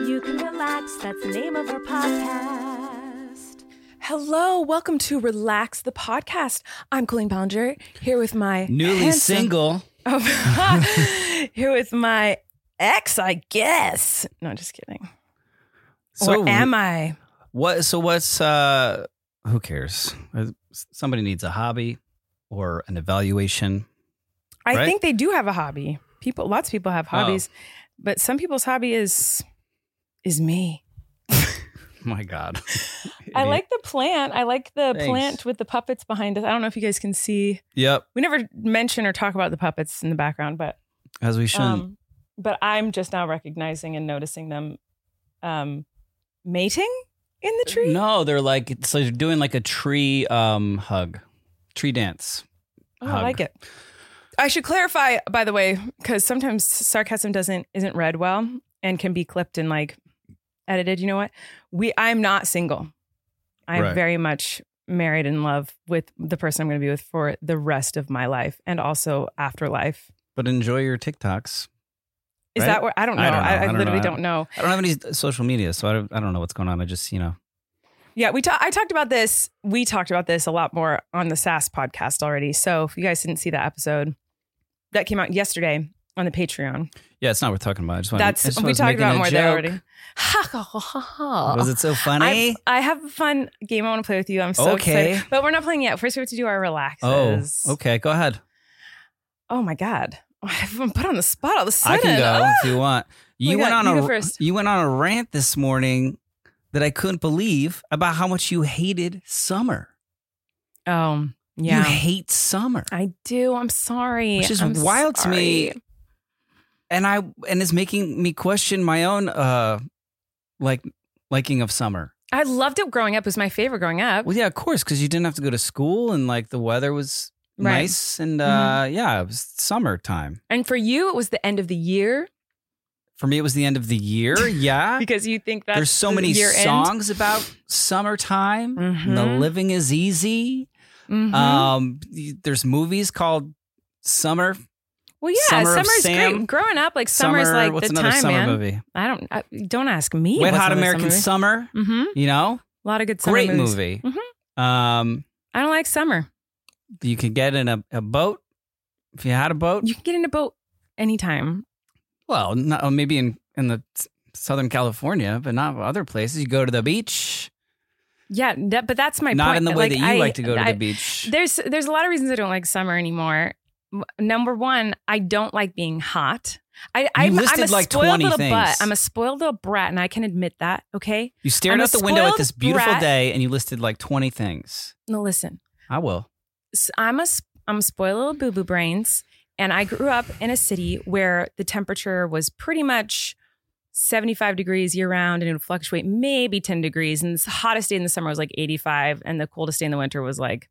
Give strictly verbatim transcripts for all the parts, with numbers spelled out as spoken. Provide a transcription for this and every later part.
You can relax. That's the name of our podcast. Hello, welcome to Relax the Podcast. I'm Colleen Ballinger, here with my newly handsome, single. Oh, here with my ex, I guess. No, just kidding. So or am I? What? So what's? uh Who cares? Somebody needs a hobby or an evaluation. I right? think they do have a hobby. People, lots of people have hobbies, oh. but some people's hobby is is me. My God. I like the plant. I like the Thanks. plant with the puppets behind us. I don't know if you guys can see. Yep. We never mention or talk about the puppets in the background, but as we shouldn't. Um, but I'm just now recognizing and noticing them um, mating in the tree. No, they're like so they're doing like a tree um, hug, tree dance. Oh, hug. I like it. I should clarify, by the way, because sometimes sarcasm doesn't isn't read well and can be clipped and like edited. You know what? We I'm not single. I'm Right. very much married in love with the person I'm going to be with for the rest of my life and also afterlife. But enjoy your TikToks. Is Right? that where I don't know? I don't know. I, I, I don't literally know. don't know. I don't have any social media, so I don't, I don't know what's going on. I just, you know. Yeah, we ta- I talked about this. We talked about this a lot more on the S A S podcast already. So if you guys didn't see that episode, that came out yesterday on the Patreon. Yeah, it's not worth talking about. I just wanted, That's I just we was talked making about a more joke. there already. Ha, ha, ha, ha, ha. Was it so funny? I, I have a fun game I want to play with you. I'm so Okay. excited. But we're not playing yet. First, we have to do our relaxes. Oh, okay. Go ahead. Oh my God. I'm put on the spot all of a sudden. I can go Ah! if you want. You my went God, on you a go first. you went on a rant this morning that I couldn't believe about how much you hated summer. Oh, yeah. You hate summer, I do. I'm sorry. which is I'm wild to me. sorry. And I and it's making me question my own uh like liking of summer. I loved it growing up. It was my favorite growing up. Well, yeah, of course, because you didn't have to go to school and like the weather was Right. nice and uh yeah, it was summertime. And for you, it was the end of the year For me, it was the end of the year. Yeah. because you think that's There's so the many year songs about summertime. Mhm. The living is easy. end. Mhm. Um, y- there's movies called Summer. well, yeah, Summer of summer's Sam. great. Growing up, like summer's Summer. like What's the another time, summer man. movie? I don't. I, don't ask me. Wet what's Hot another American summer Summer. Mm-hmm. You know, A lot of good summer great movies. movie. Mhm. Um, I don't like summer. you could get in a, a boat if you had a boat. You can get in a boat anytime. Well, not, maybe in in the s- Southern California, but not other places. You go to the beach. Yeah, that, but that's my not point. in the way Like, that you I- like to go to I- the beach. There's there's a lot of reasons I don't like summer anymore. M- Number one, I don't like being hot. I, I'm, I'm listed a like spoiled twenty little things. butt. I'm a spoiled little brat, and I can admit that. Okay. You stared I'm a out the window at spoiled this beautiful brat. day and you listed like twenty things. No, listen. I will. S- I'm a sp- I'm a spoiled little boo boo brains, and I grew up in a city where the temperature was pretty much seventy-five degrees year round, and it would fluctuate maybe ten degrees. And the hottest day in the summer was like eighty-five, and the coldest day in the winter was like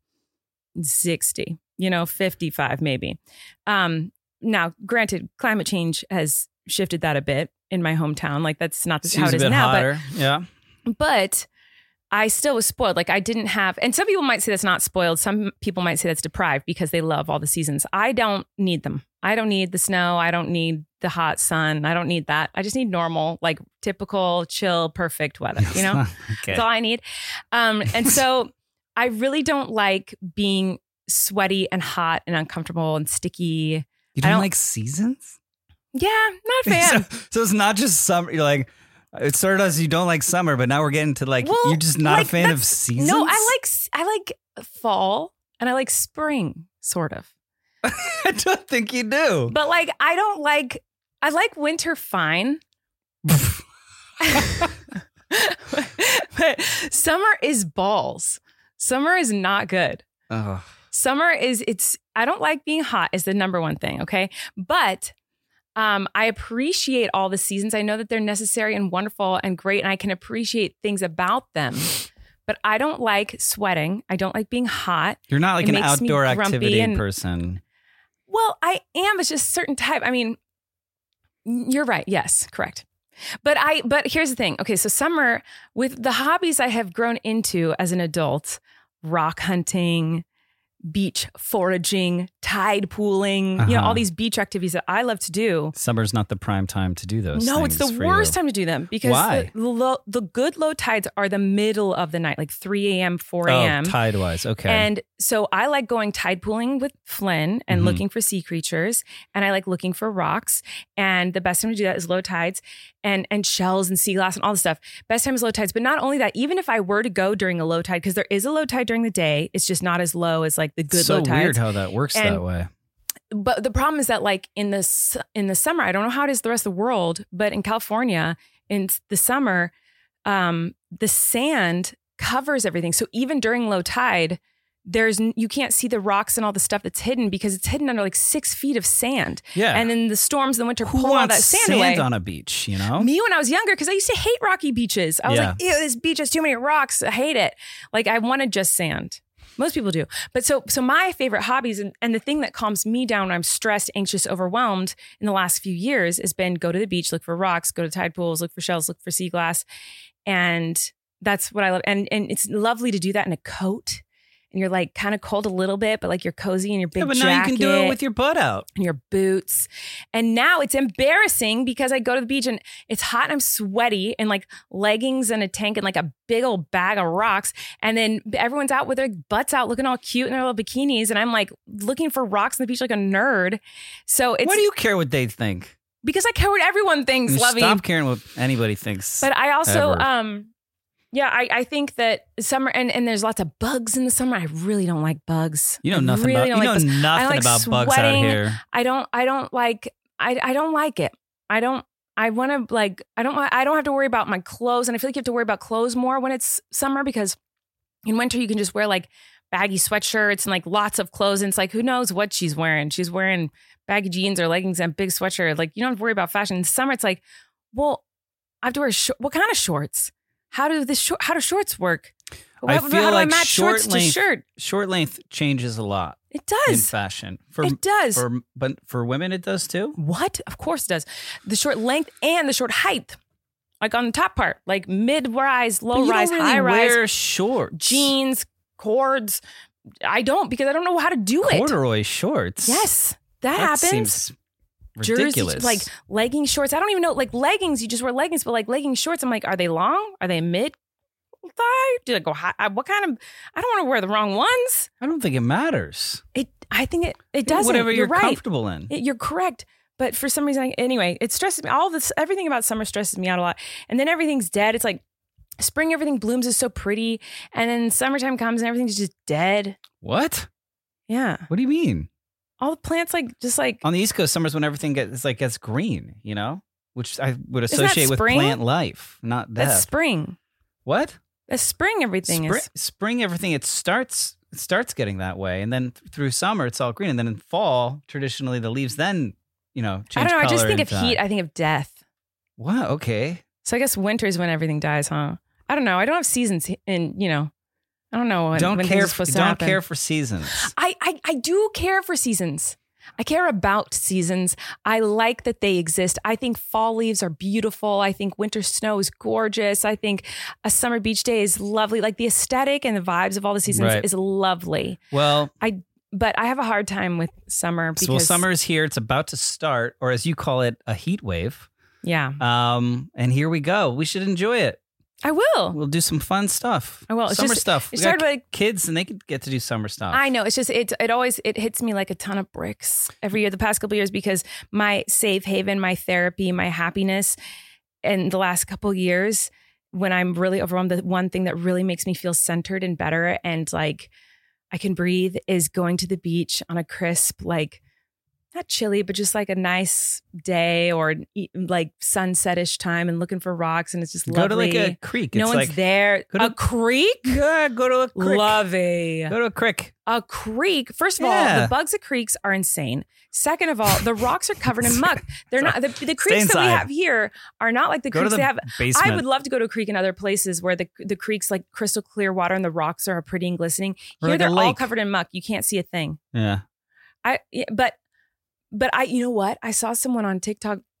sixty. You know, fifty-five maybe. Um, now, granted, climate change has shifted that a bit in my hometown. Like that's not Seems how it a is bit now, hotter. yeah. but but. I still was spoiled. Like I didn't have, and some people might say that's not spoiled. Some people might say that's deprived because they love all the seasons. I don't need them. I don't need the snow. I don't need the hot sun. I don't need that. I just need normal, like typical, chill, perfect weather, you know? okay. That's all I need. Um, and so I really don't like being sweaty and hot and uncomfortable and sticky. You I don't don't- like seasons? Yeah, not a fan. so, so it's not just summer. You're like, it started as you don't like summer, but now we're getting to like, Well, you're just not like, a fan of that's- seasons? No, I like I like fall and I like spring, sort of. I don't think you do. But like, I don't like, I like winter fine. But summer is balls. Summer is not good. Oh. Summer is, it's, I don't like being hot is the number one thing. Okay. But um, I appreciate all the seasons. I know that they're necessary and wonderful and great. And I can appreciate things about them. But I don't like sweating. I don't like being hot. You're not like It an makes me outdoor grumpy activity and- person. Well, I am. It's just a certain type. I mean, you're right. Yes, correct. But I, but here's the thing. Okay. So summer with the hobbies I have grown into as an adult, rock hunting, beach foraging, tide pooling, uh-huh. you know, all these beach activities that I love to do. Summer's not the prime time to do those No, things it's the for worst you. time to do them because Why? The, low, the good low tides are the middle of the night, like three a.m., four a.m. Oh, tide-wise, okay. And so I like going tide pooling with Flynn and Mhm. looking for sea creatures, and I like looking for rocks. And the best time to do that is low tides and and shells and sea glass and all the stuff. Best time is low tides. But not only that, even if I were to go during a low tide, because there is a low tide during the day, it's just not as low as like the good It's so low tides. weird how that works And- that way. But the problem is that like in the s- in the summer, I don't know how it is the rest of the world, but in California in the summer, um, the sand covers everything. So even during low tide, there's n- you can't see the rocks and all the stuff that's hidden because it's hidden under like six feet of sand. Yeah. And then the storms in the winter Who pull all wants that sand, sand away. on a beach, you know? Me when I was younger, because I used to hate rocky beaches. I was Yeah. like, ew, this beach has too many rocks. I hate it. Like I wanted just sand. Most people do. But so so my favorite hobbies and, and the thing that calms me down when I'm stressed, anxious, overwhelmed in the last few years has been go to the beach, look for rocks, go to tide pools, look for shells, look for sea glass. And that's what I love. And and it's lovely to do that in a coat. And you're like kind of cold a little bit, but like you're cozy in your big yeah, but jacket now you can do it with your butt out. and your boots. And now it's embarrassing because I go to the beach and it's hot and I'm sweaty and like leggings and a tank and like a big old bag of rocks. And then everyone's out with their butts out looking all cute in their little bikinis. And I'm like looking for rocks on the beach like a nerd. So it's Why do you care what they think? because I care what everyone thinks, You Lovey. Stop caring what anybody thinks. But I also, ever. um, yeah, I, I think that summer and, and there's lots of bugs in the summer. I really don't like bugs. you know I nothing really about don't you like know bugs. nothing I like about bugs out sweating. here. I don't I don't like I I don't like it. I don't I want to like I don't I don't have to worry about my clothes, and I feel like you have to worry about clothes more when it's summer because in winter you can just wear like baggy sweatshirts and like lots of clothes, and it's like who knows what she's wearing. She's wearing baggy jeans or leggings and big sweatshirt. Like you don't have to worry about fashion. In summer it's like, well, I have to wear sh- what kind of shorts? How do this short how do shorts work? I What- feel how do like I match short shorts length- to shirt? Short length changes a lot It in does. fashion. For It does. for but for women it does too. What? Of course it does. The short length and the short height. Like on the top part, like mid-rise, But low you rise, don't really high rise, wear shorts. jeans, cords. I don't because I don't know how to do it. Corduroy shorts. Yes, that, that happens. seems ridiculous. Jerseys, like legging shorts. I don't even know. Like leggings, you just wear leggings, but like legging shorts, I'm like, are they long? Are they mid thigh? Do they go high? I- What kind of? I don't want to wear the wrong ones. I don't think it matters. It. I think it. It doesn't. Whatever you're, you're right. comfortable in. It- you're correct. But for some reason, I, anyway, it stresses me. All this, everything about summer stresses me out a lot. And then everything's dead. It's like spring, everything blooms is so pretty. And then summertime comes and everything's just dead. What? Yeah. What do you mean? All the plants, like, just like, On the East Coast, summer's when everything gets like gets green, you know, which I would Isn't that associate with spring? plant life, not death. that's spring. What? That's spring, everything Spring, is. spring, everything it starts it starts getting that way, and then th- through summer it's all green, and then in fall traditionally the leaves then you know change I don't know. I just color think of and heat. die. I think of death. Wow. Okay. So I guess winter is when everything dies, huh? I don't know. I don't have seasons in, you know, I don't know when, don't when care. things are For, supposed to don't happen. care for seasons. I, I I do care for seasons. I care about seasons. I like that they exist. I think fall leaves are beautiful. I think winter snow is gorgeous. I think a summer beach day is lovely. Like the aesthetic and the vibes of all the seasons Right. is lovely. Well, But I have a hard time with summer because so well, summer is here. It's about to start, or as you call it, a heat wave. yeah, Um, and here we go. We should enjoy it. I will. We'll do some fun stuff. I will. It's Summer just- stuff. it We started got like- kids, and they could get to do summer stuff. I know. It's just it. It always it hits me like a ton of bricks every year. The past couple of years because my safe haven, my therapy, my happiness, in the last couple of years when I'm really overwhelmed, the one thing that really makes me feel centered and better and like I can breathe is going to the beach on a crisp like. Not chilly, but just like a nice day or e- like sunsetish time and looking for rocks. And it's just Go lovely. to like a creek. no it's one's like, there. go to- A creek? Yeah, go to a creek. Lovey. Go to a creek. A creek. First of all, Yeah. the bugs at creeks are insane. Second of all, the rocks are covered in muck. They're not the, the Stay creeks that we inside. have here are not like the Go to creeks the they have. basement. I would love to go to a creek in other places where the the creeks like crystal clear water and the rocks are pretty and glistening. Or Here like a they're all lake. covered in muck. You can't see a thing. Yeah. I yeah, but but I you know what? I saw someone on TikTok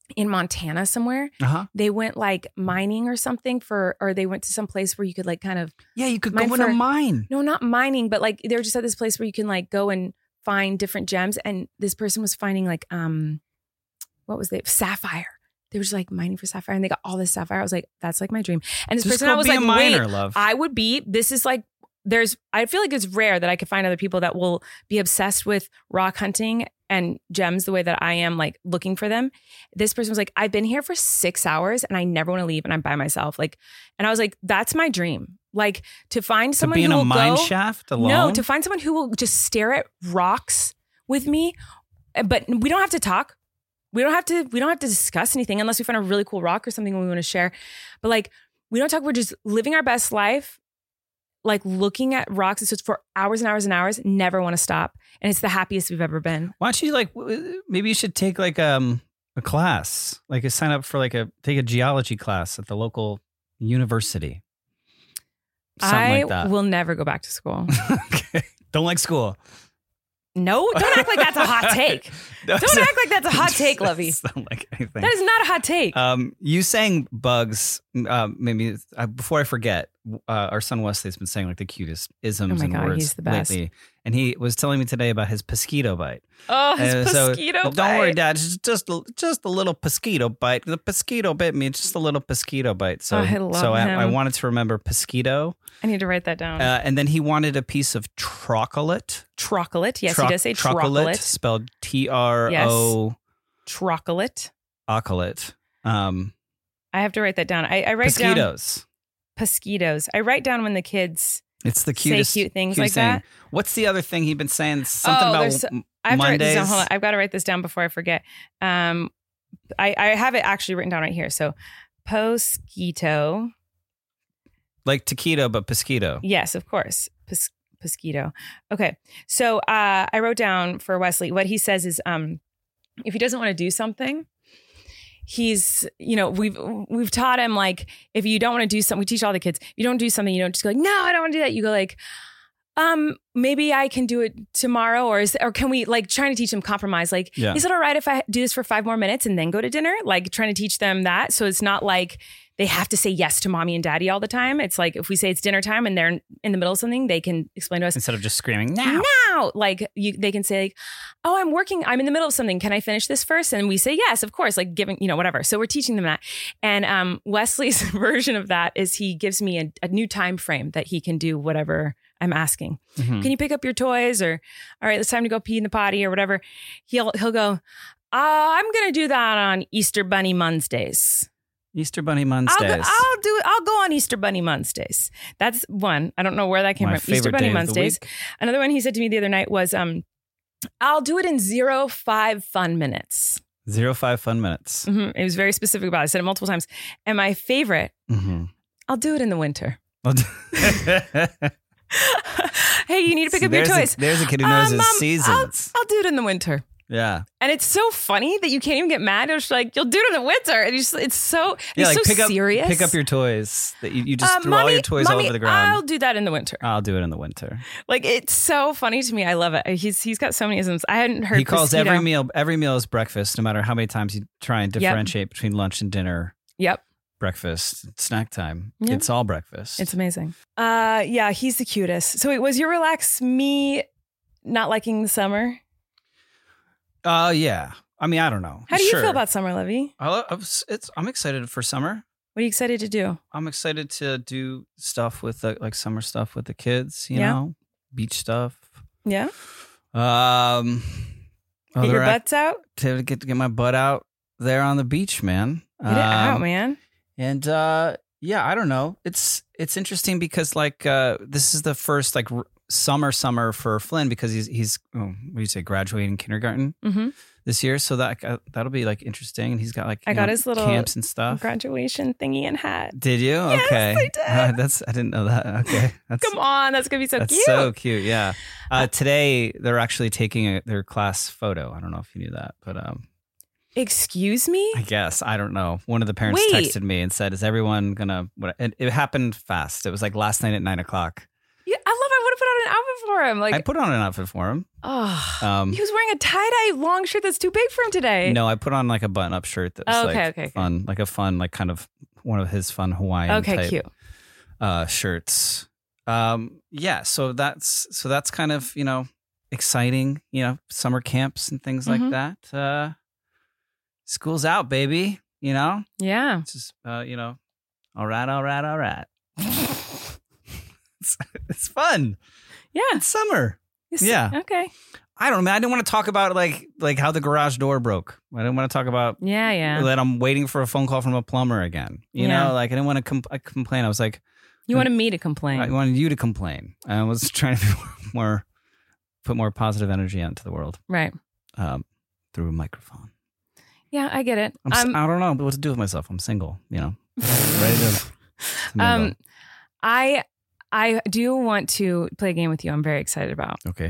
in Montana somewhere. Uh-huh. They went like mining or something for, or they went to some place where you could like kind of. Yeah, you could mine go in a for- mine. No, not mining, but like they were just at this place where you can like go and find different gems. And this person was finding like, um, what was it? Sapphire. They were just like mining for sapphire and they got all this sapphire. I was like, that's like my dream. And this Just person, go I was be like, a miner, wait, love. I would be, this is like, there's, I feel like it's rare that I could find other people that will be obsessed with rock hunting and gems the way that I am, like looking for them. This person was like, I've been here for six hours and I never want to leave and I'm by myself. Like, and I was like, that's my dream. Like to find someone to be in who a will mine go, shaft alone? No, to find someone who will just stare at rocks with me, but we don't have to talk. We don't have to, we don't have to discuss anything unless we find a really cool rock or something we want to share. But like, we don't talk. We're just living our best life, like looking at rocks. It's just for hours and hours and hours, never want to stop. And it's the happiest we've ever been. Why don't you like, w- maybe you should take like um a class, like a sign up for like a, take a geology class at the local university. Something I like that. will never go back to school. Okay. Don't like school. No, don't act like that's a hot take. Don't act like that's a hot take, Lovey. Sound like anything. That is not a hot take. Um, you saying bugs, uh, maybe uh, before I forget, uh, our son Wesley's been saying like the cutest isms Oh my and God, words he's the best. lately. And he was telling me today about his mosquito bite. oh, his And so, mosquito "Well, don't worry, bite. Dad. It's just a, just a little mosquito bite. The mosquito bit me. It's just a little mosquito bite. So, Oh, I love so I, him. I wanted to remember mosquito. I need to write that down. Uh, and then he wanted a piece of trocolate. Trocolate. Yes, Troc- he does say trocolate, trocolate. spelled T R O Trocolate. ocolate. Um, I have to write that down. I, I write down mosquitoes. mosquitoes. I write down when the kids It's the say cutest. cute things cutest like that. thing. What's the other thing he'd been saying? Something Oh, about there's- m- I have to write this Mondays. down. Hold on. I've got to write this down before I forget. Um, I, I have it actually written down right here. So, posquito. Like taquito, but pesquito. Yes, of course. Pos- Pesquito. Okay. So uh, I wrote down for Wesley, what he says is um, if he doesn't want to do something, he's, you know, we've we've taught him like, if you don't want to do something, we teach all the kids, if you don't do something, you don't just go like, no, I don't want to do that. You go like, um, maybe I can do it tomorrow, or is, or can we, like, trying to teach them compromise? Like, Yeah. is it all right if I do this for five more minutes and then go to dinner? Like, trying to teach them that. So it's not like they have to say yes to mommy and daddy all the time. It's like, if we say it's dinner time and they're in the middle of something, they can explain to us Instead of just screaming now. now. Like, you, they can say like, oh, I'm working, I'm in the middle of something. Can I finish this first? And we say, yes, of course, like giving, you know, whatever. So we're teaching them that. And um, Wesley's version of that is he gives me a, a new time frame that he can do whatever I'm asking. Mhm. Can you pick up your toys? Or, all right, it's time to go pee in the potty or whatever. He'll, he'll go, uh, I'm going to do that on Easter Bunny Mondays. Easter Bunny I'll Mondays. go, I'll do it. I'll go on Easter Bunny Mondays. That's one. I don't know where that came My from. Easter favorite Bunny day of the Mondays. week. Another one he said to me the other night was, um, I'll do it in zero five fun minutes. Zero five fun minutes. hmm It was very specific about it. I said it multiple times. And my favorite, Mm-hmm. I'll do it in the winter. Hey, you need to pick up your there's toys. A, there's a kid who knows Um, his um, seasons. I'll, I'll do it in the winter. Yeah. And it's so funny that you can't even get mad. It's like, you'll do it in the winter. And you just, it's so, Yeah, it's like so pick up serious. pick up your toys. That you, you just Uh, threw all mommy, your toys all mommy, over the ground. I'll do that in the winter. I'll do it in the winter. Like, it's so funny to me. I love it. He's he's got so many isms. I hadn't heard. He calls Pesquito. every meal every meal is breakfast, no matter how many times you try and differentiate between lunch and dinner. Yep, Breakfast, snack time. Yeah. It's all breakfast. it's amazing. Uh, yeah, he's the cutest. So, wait, was your relax me not liking the summer? uh yeah. I mean, I don't know. How do you Sure. feel about summer, Levy? I lo- I was- it's I'm excited for summer. What are you excited to do? I'm excited to do stuff with the, like summer stuff with the kids, you Yeah. know, beach stuff. Yeah, Um, get your other butts out. to get to get my butt out there on the beach, man. Get it out, Um, man. And uh, yeah, I don't know. It's it's interesting because like uh, this is the first like r- summer summer for Flynn because he's he's oh, what do you say graduating kindergarten hmm this year, so that uh, that'll be like interesting. And he's got like I you got know, his little camps and stuff. Graduation thingy and hat. Did you? Yes, Okay, I did. Uh, that's I didn't know that. Okay, that's Come on, that's gonna be so that's cute. so cute. Yeah. Uh, today they're actually taking a, their class photo. I don't know if you knew that, but um. Excuse me? I guess. I don't know. One of the parents Wait. texted me and said, is everyone going to... What? It, it happened fast. It was like last night at nine o'clock. Yeah, I love. I would have put out an outfit for him. Like I put on an outfit for him. Oh, Um, he was wearing a tie-dye long shirt that's too big for him today. No, I put on like a button-up shirt that was Oh, okay, like okay, fun, like a fun, like kind of one of his fun Hawaiian Okay, type cute. uh, shirts. Um, yeah, so that's so that's kind of you know exciting, you know, summer camps and things Mhm. like that. Uh, school's out, baby. You know, Yeah. it's just uh, you know, all right, all right, all right. it's, it's fun. Yeah. It's summer. Yes. Yeah. Okay. I don't know, man. I didn't want to talk about like like how the garage door broke. I didn't want to talk about Yeah, yeah. that I'm waiting for a phone call from a plumber again. You Yeah. know, like I didn't want to com- I complain. I was like, You wanted me to complain. I wanted you to complain. I was trying to be more, put more positive energy out into the world Right. um, through a microphone. Yeah, I get it. I'm, s- Um, I don't know what to do with myself. I'm single, you know, ready to, to mingle. um, I I do want to play a game with you. I'm very excited about. Okay.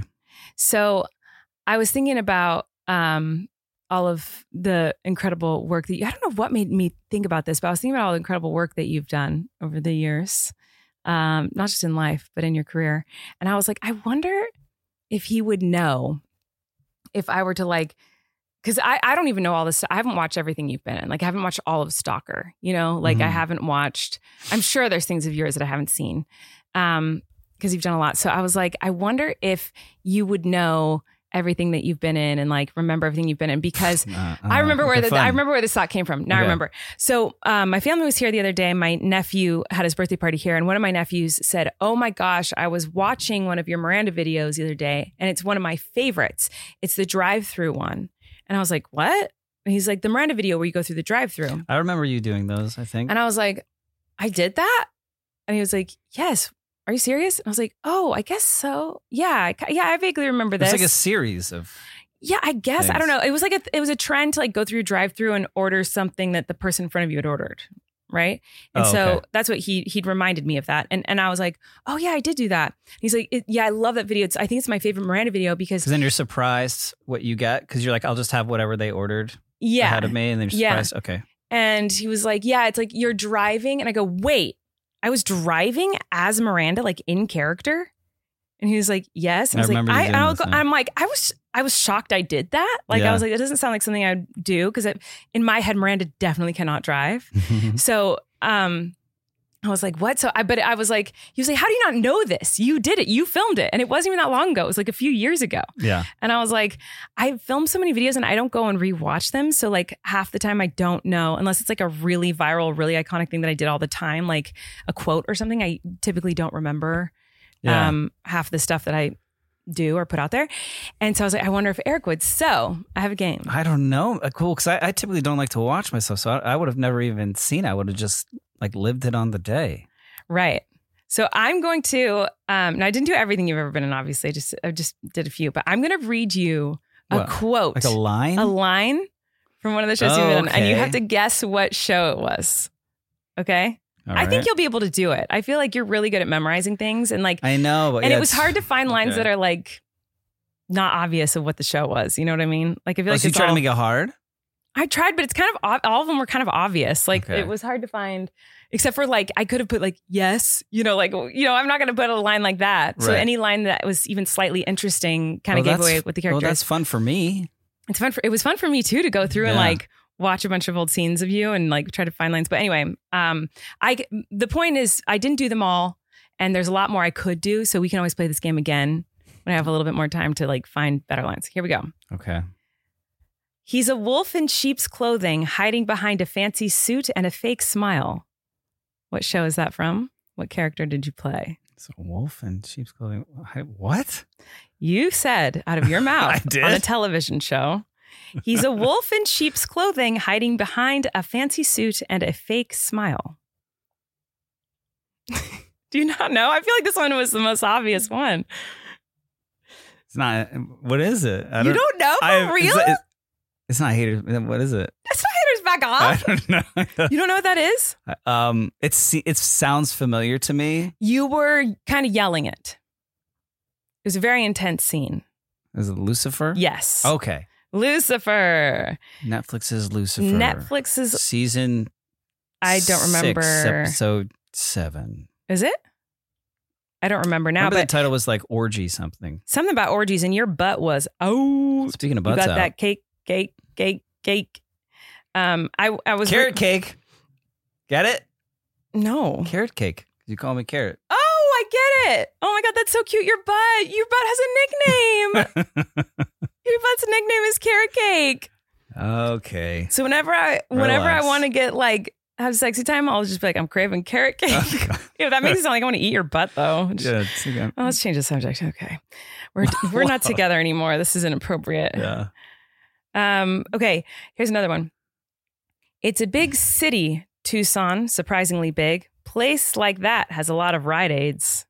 So I was thinking about um, all of the incredible work that you, I don't know what made me think about this, but I was thinking about all the incredible work that you've done over the years, um, not just in life, but in your career. And I was like, I wonder if he would know if I were to like, because I, I don't even know all this. I haven't watched everything you've been in. Like I haven't watched all of Stalker, you know, like I Mhm. haven't watched, I'm sure there's things of yours that I haven't seen um, because you've done a lot. So I was like, I wonder if you would know everything that you've been in and like remember everything you've been in because Uh, I remember uh, where okay, the fun. I remember where this thought came from. Now I Okay. remember. So um, my family was here the other day. My nephew had his birthday party here, and one of my nephews said, "Oh my gosh, I was watching one of your Miranda videos the other day, and it's one of my favorites. It's the drive-through one." And I was like, "What?" And he's like, "The Miranda video where you go through the drive-through." I remember you doing those. I think. And I was like, "I did that?" And he was like, "Yes." Are you serious? And I was like, "Oh, I guess so. Yeah, I, ca- yeah, I vaguely remember this." It's like a series of. Yeah, I guess. I things. don't know. It was like a, it was a trend to like go through a drive-through and order something that the person in front of you had ordered, right? And Oh, so okay. that's what he he'd reminded me of that. And and I was like, "Oh yeah, I did do that." He's like, it, "Yeah, I love that video. It's, I think it's my favorite Miranda video because Because then you're surprised what you get because you're like, I'll just have whatever they ordered yeah." ahead of me, and then you're Yeah. surprised. Okay. And he was like, "Yeah, it's like you're driving." And I go, "Wait, I was driving as Miranda, like in character?" And he was like, "Yes." And I I was like, remember you I, doing I'll this go, now. I'm like, I was, I was shocked I did that. Like, I Yeah. was like, that doesn't sound like something I'd do because in my head, Miranda definitely cannot drive. So, um, I was like, what? So I, but I was like, he was like, how do you not know this? You did it. You filmed it. And it wasn't even that long ago. It was like a few years ago. yeah. And I was like, I filmed so many videos and I don't go and rewatch them. So like half the time I don't know, unless it's like a really viral, really iconic thing that I did all the time, like a quote or something, I typically don't remember Yeah. um, half the stuff that I do or put out there. And so I was like, I wonder if Eric would. So I have a game. I don't know. Uh, Cool. Because I, I typically don't like to watch myself. So I, I would have never even seen it. I would have just like lived it on the day. Right. So I'm going to, um, now I didn't do everything you've ever been in, obviously. I just, I just did a few, but I'm going to read you a What? quote, Like a line? a line from one of the shows Oh, you've been in, and you okay. have to guess what show it was. Okay. All I think right. you'll be able to do it. I feel like you're really good at memorizing things. And like, I know. But and yeah, it was it's- hard to find lines okay. that are like not obvious of what the show was. You know what I mean? Like, I feel Oh, like so you it's try all, to make it hard? I tried, but it's kind of, ob- all of them were kind of obvious. Like Okay. it was hard to find, except for like, I could have put like, yes, you know, like, you know, I'm not going to put a line like that. So Right. any line that was even slightly interesting kind of Well, gave that's- away what the Well, character that's is. fun for me. It's fun for, it was fun for me too, to go through and Yeah. like watch a bunch of old scenes of you and like try to find lines. But anyway, um, I, the point is I didn't do them all and there's a lot more I could do. So we can always play this game again when I have a little bit more time to like find better lines. Here we go. Okay. He's a wolf in sheep's clothing, hiding behind a fancy suit and a fake smile. What show is that from? What character did you play? It's a wolf in sheep's clothing. I- What? You said out of your mouth I did? on a television show. He's a wolf in sheep's clothing, hiding behind a fancy suit and a fake smile. Do you not know? I feel like this one was the most obvious one. It's not. What is it? I You don't know for I- real? It's, not- it's not haters. What is it? That's not Haters Back I Off. don't know. You don't know what that is? um, it's it sounds familiar to me. You were kind of yelling it. It was a very intense scene. Is it Lucifer? Yes. Okay. Lucifer. Netflix's Lucifer. Netflix's. season. I don't remember. Six, episode seven. Is it? I don't remember now, Remember but the title was like Orgy something. something about orgies, and your butt was oh. Speaking of You butts got out. that cake, cake, cake, cake. Um, I I was Carrot cake. Get it? no. Carrot cake. You call me Carrot. Oh, I get it. Oh my god, that's so cute. Your butt, your butt has a nickname. Your butt's nickname is Carrot Cake. Okay. So whenever I whenever Relax. I want to get like have sexy time, I'll just be like, I'm craving carrot cake. Yeah, that makes it sound like I want to eat your butt though. Yeah. It's okay. Oh, let's change the subject. Okay, we're we're not together anymore. This is inappropriate. Yeah. Um. Okay. Here's another one. It's a big city, Tucson. Surprisingly big. Place like that has a lot of Rite Aids.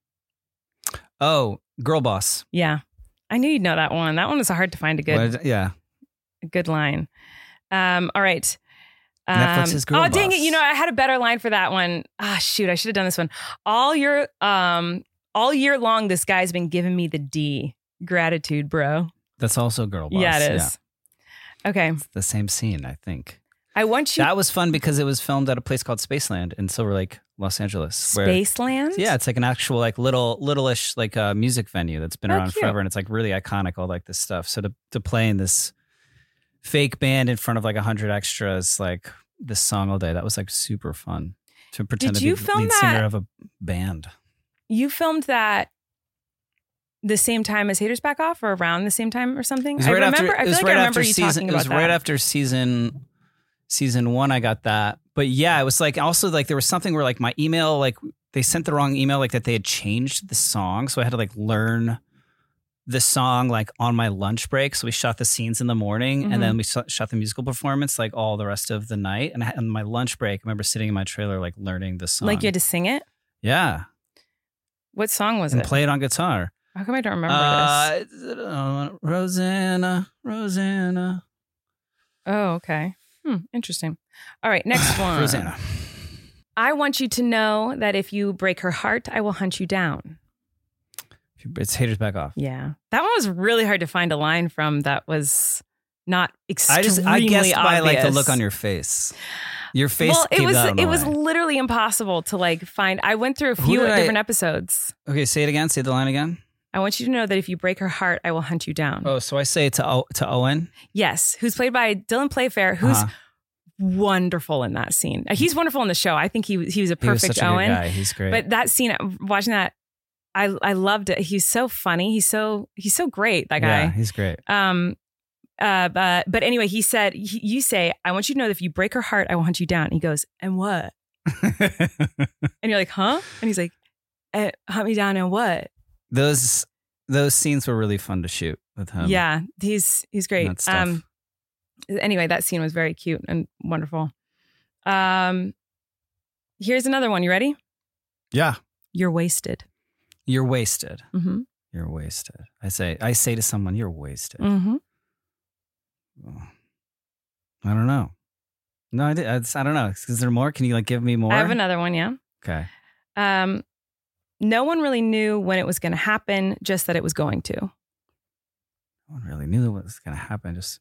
Oh, Girl Boss. Yeah, I knew you'd know that one. That one was hard to find a good What- yeah. a good line. Um. All right. Um, Netflix is Girl oh dang Boss. it! You know I had a better line for that one. Ah shoot! I should have done this one. All year, um, all year long, this guy's been giving me the D. Gratitude, bro. That's also Girl Boss. Yeah, it is. Okay, It's the same scene, I think. I want you. That was fun because it was filmed at a place called Spaceland in Silver Lake, Los Angeles. where- Spaceland. Yeah, it's like an actual like little little-ish like uh, music venue that's been Oh, around cute. forever, and it's like really iconic, all like this stuff. So to to play in this fake band in front of like a hundred extras, like this song all day, that was like super fun. To pretend Did to you be the film lead that? singer of a band. You filmed that the same time as Haters Back Off, or around the same time, or something. It was I right remember. after. I It feel was like right I remember after you season. talking It was about right that. after season season one. I got that, but yeah, it was like also like there was something where like my email, like they sent the wrong email, like that they had changed the song, so I had to like learn the song like on my lunch break. So we shot the scenes in the morning, Mhm. and then we shot, shot the musical performance like all the rest of the night. And I, on my lunch break, I remember sitting in my trailer like learning the song. Like you had to sing it. yeah, What song was and it? play it on guitar. How come I don't remember this? Uh, uh, Rosanna, Rosanna, Oh, okay. Hmm, interesting. All right, next one. Rosanna. I want you to know that if you break her heart, I will hunt you down. It's Haters Back Off. Yeah. That one was really hard to find a line from that was not I extremely just I guessed by like the obvious. look on your face. Your face. Well, it gave was that one it was away. literally impossible to like find. I went through a Who few did I- different episodes. Okay, say it again. Say the line again. I want you to know that if you break her heart, I will hunt you down. Oh, so I say it to o- to Owen. Yes, who's played by Dylan Playfair, who's Uh-huh. wonderful in that scene. Uh, He's wonderful in the show. I think he he was a He was perfect such a Owen. good guy. He's great. But that scene, watching that, I I loved it. He's so funny. He's so he's so great. That yeah, guy. he's great. Um. Uh. But but anyway, he said he, you say I want you to know that if you break her heart, I will hunt you down. And he goes, and what? And you're like, huh? And he's like, eh, hunt me down and what? those those scenes were really fun to shoot with him. yeah, he's he's great. that stuff. Um. Anyway, that scene was very cute and wonderful. Um. Here's another one. You ready? yeah. You're wasted. You're wasted. Mm-hmm. You're wasted. I say I say to someone, you're wasted. Mm-hmm. I don't know. No, I did. I, I don't know. Is there more? Can you like give me more? I have another one. Yeah. Okay. Um, no one really knew when it was going to happen, just that it was going to. No one really knew what was going to happen. Just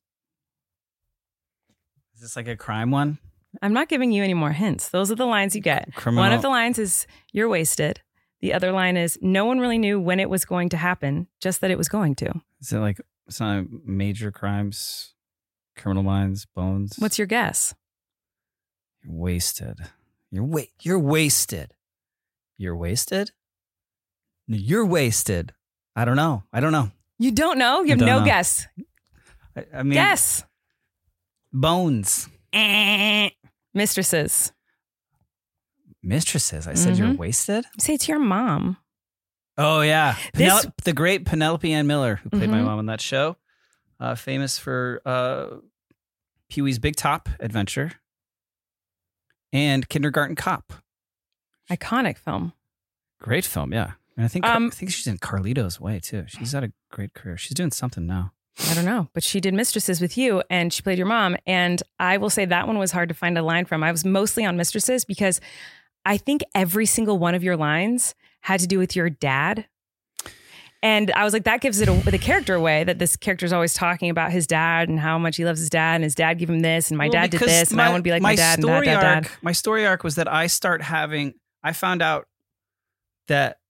is this like a crime one? I'm not giving you any more hints. Those are the lines you get. Criminal. One of the lines is "you're wasted." The other line is "no one really knew when it was going to happen, just that it was going to." Is it like it's not major crimes, Criminal Minds, Bones? What's your guess? You're wasted. You're wait. You're wasted. You're wasted. No, You're wasted. I don't know. I don't know. You don't know? You have don't no know. guess. I, I mean, Guess. Bones. Eh. Mistresses. Mistresses. I said you're Mhm. wasted. Say it to your mom. Oh yeah, This- Penel- the great Penelope Ann Miller, who played my Mhm. mom on that show, uh, famous for uh, Pee Wee's Big Top Adventure and Kindergarten Cop. Iconic film. Great film, yeah. And I think Um, I think she's in Carlito's Way too. She's had a great career. She's doing something now. I don't know, but she did Mistresses with you and she played your mom. And I will say that one was hard to find a line from. I was mostly on Mistresses because I think every single one of your lines had to do with your dad. And I was like, that gives it a, the character away, that this character is always talking about his dad and how much he loves his dad, and his dad gave him this, and my Well, dad did because this, and I want to be like my, dad and dad, story dad, arc, dad. My story arc was that I start having. I found out that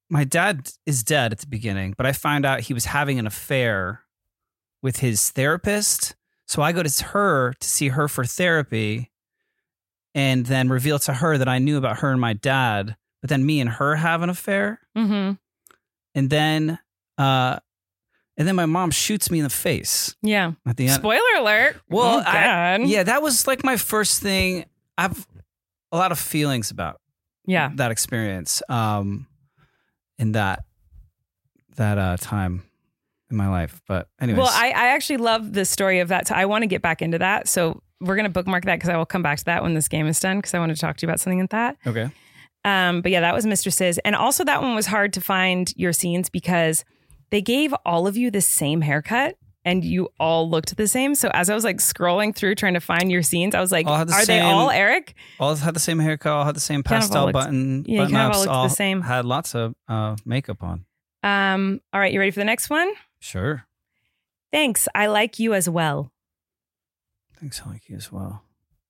my dad is dead at the beginning, but I found out he was having an affair with his therapist. So I go to her to see her for therapy and then reveal to her that I knew about her and my dad, but then me and her have an affair. Mm-hmm. And then, uh, and then my mom shoots me in the face. Yeah. At the end. Spoiler alert. Well, oh, I, God. yeah, that was like my first thing. I've a lot of feelings about Yeah. that experience um, in that that uh, time in my life. But anyways. Well, I, I actually love the story of that. So I want to get back into that. So we're going to bookmark that because I will come back to that when this game is done because I want to talk to you about something with that. Okay. Um, but yeah, that was Mistresses. And also that one was hard to find your scenes because they gave all of you the same haircut and you all looked the same. So as I was like scrolling through trying to find your scenes, I was like, All had the are they same- all Eric? All had the same haircut, all had the same Kind of all pastel looked- button. yeah, button kind of ups, all looked the all same. Had lots of uh, makeup on. Um, all right, you ready for the next one? Sure. Thanks. I like you as well. Thanks. I like you as well.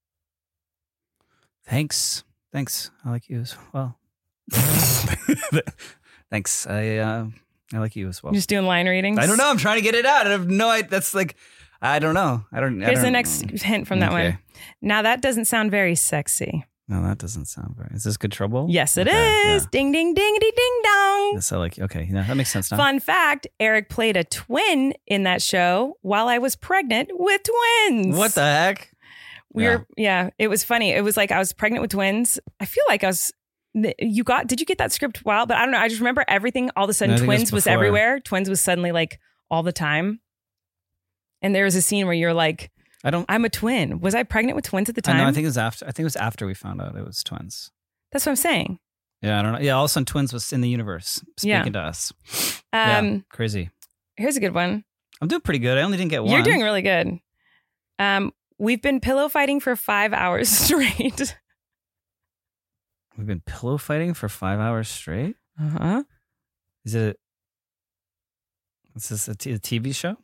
Thanks. Thanks. I like you as well. Thanks. I uh, I like you as well. You're just doing line readings? I don't know. I'm trying to get it out. I have no idea. That's like, I don't know. I don't. I Here's the don't- next hint from that Okay. one. Now that doesn't sound very sexy. No, that doesn't sound very. Is this good trouble? Yes, it Okay, is. yeah. Ding, ding, ding, ding, ding, dong. Yes, I like. Okay, yeah, that makes sense now. Fun fact, Eric played a twin in that show while I was pregnant with twins. What the heck? We were, yeah, it was funny. It was like I was pregnant with twins. I feel like I was, you got, did you get that script while? But I don't know. I just remember everything all of a sudden, No, I think it was twins was, before. everywhere. Twins was suddenly like all the time. And there was a scene where you're like, I don't. I'm a twin. Was I pregnant with twins at the I time? know. I think it was after. I think it was after we found out it was twins. That's what I'm saying. Yeah, I don't know. Yeah, all of a sudden, twins was in the universe speaking Yeah. to us. Um, yeah, crazy. Here's a good one. I'm doing pretty good. I only didn't get one. You're doing really good. Um, we've been pillow fighting for five hours straight. We've been pillow fighting for five hours straight. Uh huh. Is it? Is this a, t- a T V show?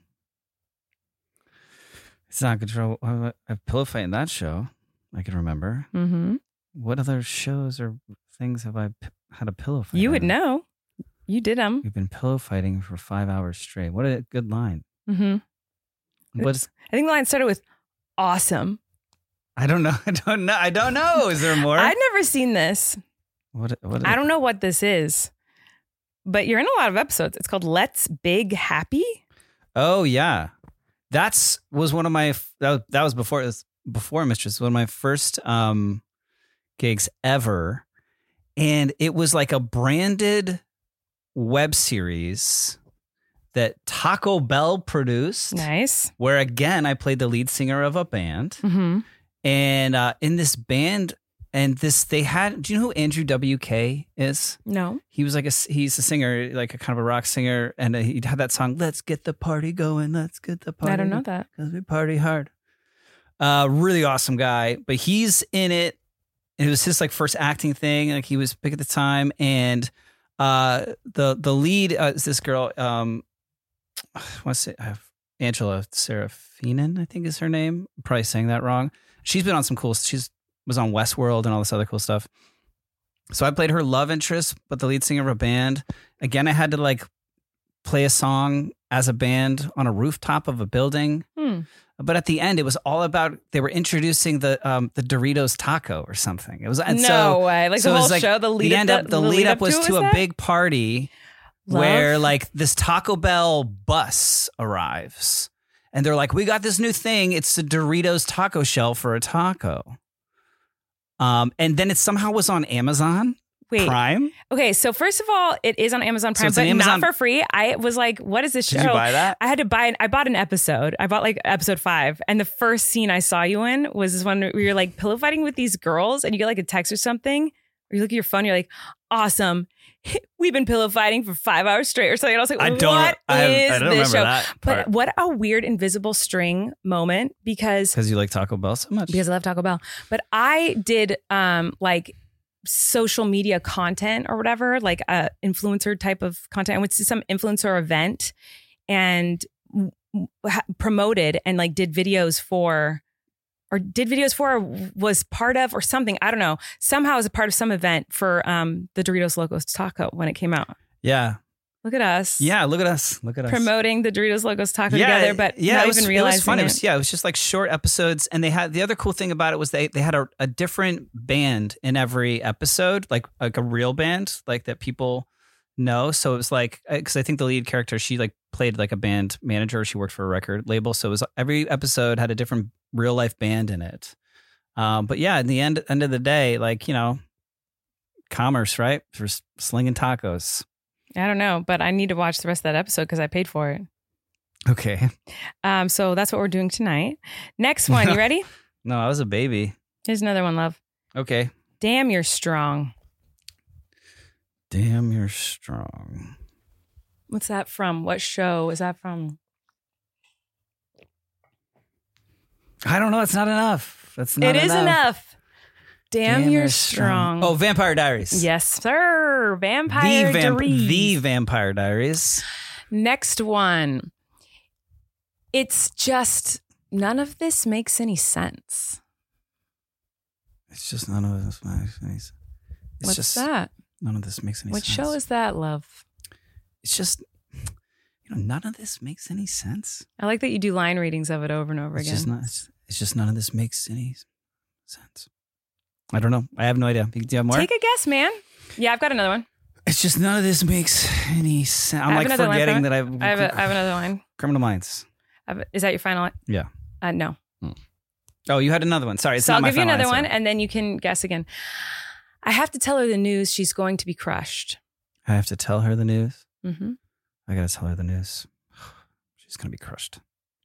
It's not control. A pillow fight in that show. I can remember. Mm-hmm. What other shows or things have I p- had a pillow fight? You would on? know. You did them. We've been pillow fighting for five hours straight. What a good line. Mm-hmm. What's? I think the line started with awesome. I don't know. I don't know. I don't know. Is there more? I'd never seen this. What? What? I don't know what this is, but you're in a lot of episodes. It's called Let's Big Happy. Oh yeah, that's was one of my. That was, that was before. It was before Mistress. One of my first um, gigs ever, and it was like a branded web series that Taco Bell produced. Nice. Where again, I played the lead singer of a band. Mm-hmm. And uh, in this band, and this, they had, do you know who Andrew W K is? No. He was like a, he's a singer, like a kind of a rock singer. And he had that song, Let's Get the Party Going. Let's get the party. I don't know that. Because we party hard. Uh, really awesome guy. But he's in it. And it was his like first acting thing. Like he was big at the time. And uh, the the lead uh, is this girl, um, what's it? Uh, Angela Serafinin, I think is her name. I'm probably saying that wrong. She's been on some cool, she's was on Westworld and all this other cool stuff. So I played her love interest, but the lead singer of a band. Again, I had to like play a song as a band on a rooftop of a building. Hmm. But at the end, it was all about, they were introducing the um, the Doritos taco or something. It was and No so, way. Like so the it whole was like show, the lead the end up, up, the lead up was to a that? big party Love. where like this Taco Bell bus arrives. And they're like, we got this new thing. It's a Doritos taco shell for a taco. Um, and then it somehow was on Amazon Wait. Prime. Okay, so first of all, it is on Amazon So Prime, it's but an Amazon- not for free. I was like, what is this show? Did you buy that? I had to buy it. I bought an episode. I bought like episode five. And the first scene I saw you in was this one where you're like pillow fighting with these girls and you get like a text or something. Or you look at your phone, you're like, awesome. We've been pillow fighting for five hours straight or something. And I was like, I what don't. is I, I don't this remember show? that But part. what a weird invisible string moment because Because you like Taco Bell so much. because I love Taco Bell. But I did um like social media content or whatever, like a influencer type of content. I went to some influencer event and ha- promoted and like did videos for or did videos for or was part of or something. I don't know. Somehow was a part of some event for um the Doritos Locos Taco when it came out. Yeah. Look at us. Yeah. Look at us. Look at us. Promoting the Doritos Locos Taco Yeah, together, but yeah, not it was, even it realizing was fun. it. It was yeah, it was just like short episodes, and they had the other cool thing about it was they they had a, a different band in every episode, like like a real band, like that people know. So it was like because I think the lead character she like played like a band manager. She worked for a record label, so it was every episode had a different real life band in it. Um, but yeah, in the end end of the day, like you know, commerce, right? For slinging tacos. I don't know, but I need to watch the rest of that episode because I paid for it. Okay. Um, so that's what we're doing tonight. Next one, you ready? No, I was a baby. Here's another one, love. Okay. Damn, you're strong. Damn, you're strong. What's that from? What show is that from? I don't know. It's not enough. That's not It enough. is enough. Damn, Damn, you're you're strong. strong. Oh, Vampire Diaries. Yes, sir. Vampire the, vamp- Diaries. the Vampire Diaries. Next one. It's just none of this makes any sense. It's just none of this makes any sense. It's What's just that? none of this makes any What sense. show is that, love? It's just, you know, none of this makes any sense. I like that you do line readings of it over and over It's again. just not. It's, it's just none of this makes any sense. I don't know. I have no idea. Do you have more? Take a guess, man. Yeah, I've got another one. It's just none of this makes any sense. I I'm have like another line forgetting from that it. I've. I have, a, I have another line. Criminal Minds. I have- Is that your final? Yeah. Uh, no. Oh, you had another one. Sorry, it's So not I'll my give you final another answer. one, and then you can guess again. I have to tell her the news. She's going to be crushed. I have to tell her the news. Mm-hmm. I gotta tell her the news. She's gonna be crushed.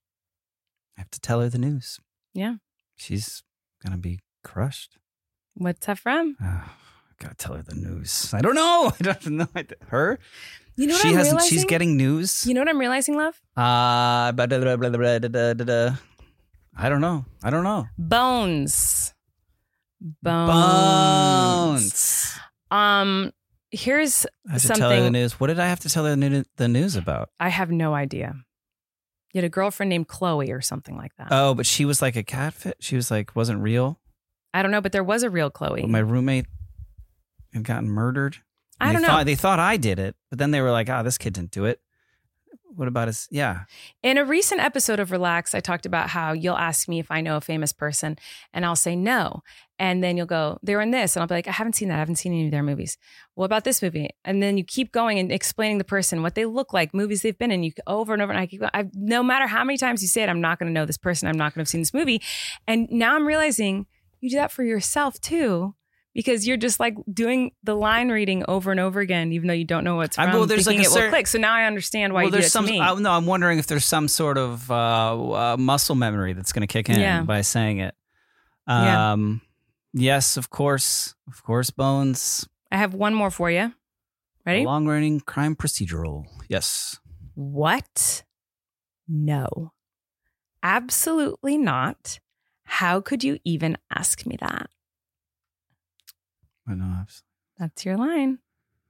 I have to tell her the news. Yeah. She's gonna be crushed. What's that from? Oh, I gotta tell her the news. I don't know. I don't know. Her? You know what she I'm has. realizing? She's getting news. You know what I'm realizing, love? Uh, blah, blah, blah, blah, blah, blah, blah, blah. I don't know. I don't know. Bones. Bones. Bones. Um, here's I have to tell her the something news. What did I have to tell her the nu- the news about? I have no idea. You had a girlfriend named Chloe or something like that. Oh, but she was like a catfish. She was like wasn't real. I don't know, but there was a real Chloe. But my roommate had gotten murdered. And I don't they know. Thought, they thought I did it, but then they were like, "Ah, oh, this kid didn't do it." What about his? Yeah. In a recent episode of Relax, I talked about how you'll ask me if I know a famous person, and I'll say no. And then you'll go, they were in this. And I'll be like, I haven't seen that. I haven't seen any of their movies. What about this movie? And then you keep going and explaining the person, what they look like, movies they've been in. You over and over. And I keep going. I, no matter how many times you say it, I'm not going to know this person. I'm not going to have seen this movie. And now I'm realizing you do that for yourself too. Because you're just like doing the line reading over and over again, even though you don't know what's from, I- well, there's thinking like a it will certain- click. So now I understand why well, you do there's it some. to me. I, no, I'm wondering if there's some sort of uh, uh, muscle memory that's going to kick in Yeah. by saying it. Yeah. Um, yes, of course, of course, Bones. I have one more for you. Ready? Long running crime procedural. Yes. What? No. Absolutely not. How could you even ask me that? I know. I've- That's your line.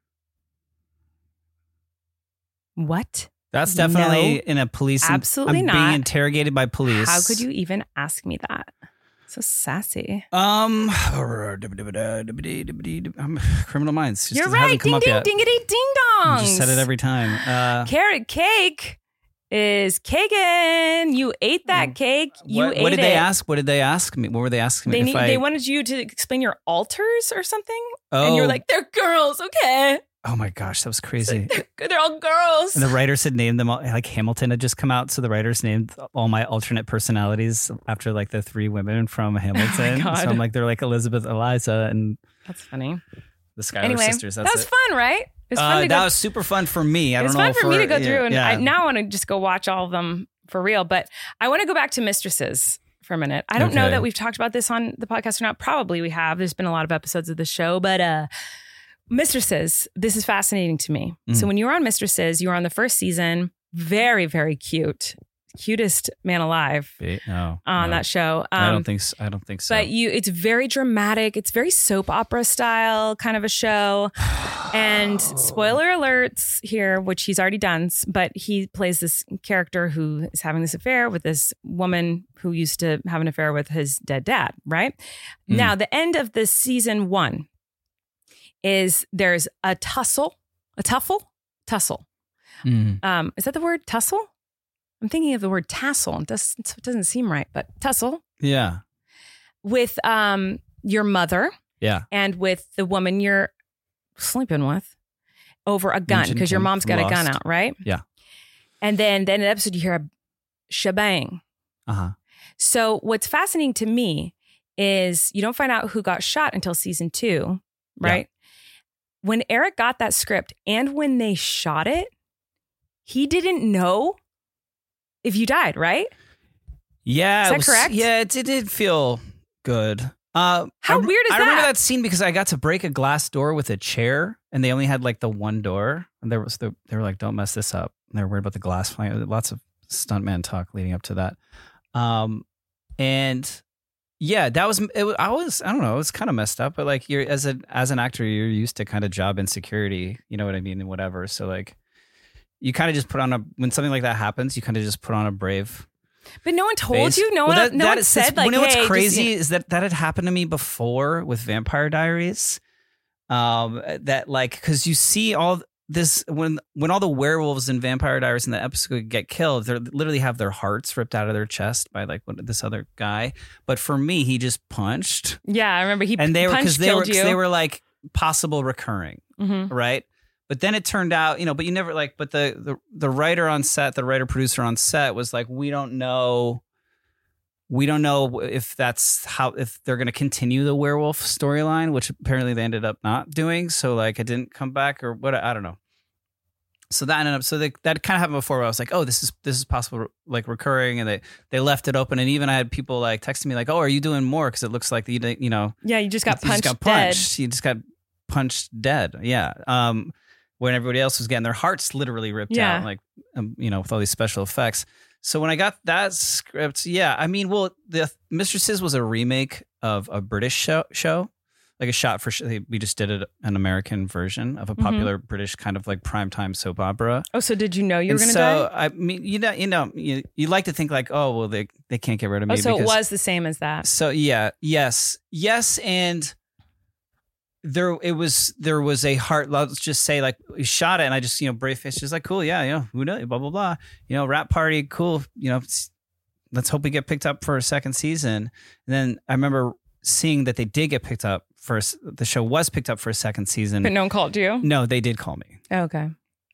What? That's definitely No. in a police. Absolutely I'm not. being interrogated by police. How could you even ask me that? So sassy. Um, I'm Criminal Minds. Just You're hasn't right. come Ding, up ding, yet. dingity, ding dongs. You just said it every time. Uh, Carrot cake is caking. You ate that cake. You what, ate what did it. they ask? What did they ask me? What were they asking me? They, if need, I, they wanted you to explain your alters or something. oh, And you're like, they're girls. Okay. oh my gosh, that was crazy. They're, they're all girls. And the writers had named them all, like Hamilton had just come out, so the writers named all my alternate personalities after like the three women from Hamilton. God. So I'm like, they're like Elizabeth, Eliza, and That's funny. the Schuyler Anyway, sisters. That's that was it. fun, right? It was Uh, fun to that go. was super fun for me. I It was don't know fun for me to go yeah, through, and yeah. I, now I want to just go watch all of them for real. But I want to go back to Mistresses for a minute. I don't know Okay. that we've talked about this on the podcast or not. Probably we have. There's been a lot of episodes of the show, but uh, Mistresses, this is fascinating to me. Mm. So when you were on Mistresses, you were on the first season. Very, very cute. Cutest man alive Ba- no, on no. that show. I Um, don't think so. I don't think so. But you, it's very dramatic. It's very soap opera style kind of a show. And spoiler alerts here, which he's already done, but he plays this character who is having this affair with this woman who used to have an affair with his dead dad, right? Mm. Now, the end of this season one is there's a tussle, a tuffle, tussle. Mm. Um, is that the word tussle? I'm thinking of the word tassel. It doesn't, it doesn't seem right, but tussle Yeah. with um, your mother Yeah. and with the woman you're sleeping with over a gun Mentioned because your Kim mom's got Lost. a gun out, right? Yeah. And then then in the episode you hear a shebang. Uh-huh. So what's fascinating to me is you don't find out who got shot until season two, right? Yeah. When Eric got that script and when they shot it, he didn't know if you died, right? Yeah. Is it that was- correct? Yeah, it, it did feel good. Uh, How I, weird is I remember that? that scene because I got to break a glass door with a chair, and they only had like the one door, and there was the they were like, "Don't mess this up." And they were worried about the glass flying. Lots of stuntman talk leading up to that, um, and yeah, that was it. Was, I was I don't know, it was kind of messed up, but like you're as a as an actor, you're used to kind of job insecurity, you know what I mean, and whatever. So like, you kind of just put on a when something like that happens, you kind of just put on a brave. But no one told face. you. No Well, one. that- no that one is- said like, you know what's hey, just- crazy is that that had happened to me before with Vampire Diaries. Um, that like because you see all this when when all the werewolves in Vampire Diaries in the episode get killed, they literally have their hearts ripped out of their chest by like what, this other guy. But for me, he just punched, Yeah, I remember he and they were punched, because they were killed 'cause you. they were like possible recurring, Mhm. right? But then it turned out, you know, but you never like, but the, the, the writer on set, the writer producer on set was like, we don't know, we don't know if that's how, if they're going to continue the werewolf storyline, which apparently they ended up not doing. So like, it didn't come back or what, I don't know. So that ended up, so they, that kind of happened before where I was like, oh, this is, this is possible, like recurring. And they, they left it open. And even I had people like texting me like, oh, are you doing more? Cause it looks like you, you know, yeah, you just got you punched. just got punched. You just got punched dead. Yeah. Um, when everybody else was getting their hearts literally ripped Yeah. out, like, um, you know, with all these special effects. So when I got that script, yeah, I mean, well, the Mistresses was a remake of a British show, show like a shot for, sh- we just did it, an American version of a popular mm-hmm. British kind of like primetime soap opera. Oh, so did you know you and were going to so, die? I mean, you know, you know, you, you like to think like, oh, well, they, they can't get rid of me. Oh, so because, it was the same as that. So yeah, yes, yes. And there it was there was a heart, let's just say like we shot it and I just, you know, brave face, just like, cool, yeah, you know, who knows, blah blah blah, you know, rap party, cool, you know, let's hope we get picked up for a second season. And then I remember seeing that they did get picked up for the show was picked up for a second season. But no one called you? No, they did call me. Oh, okay.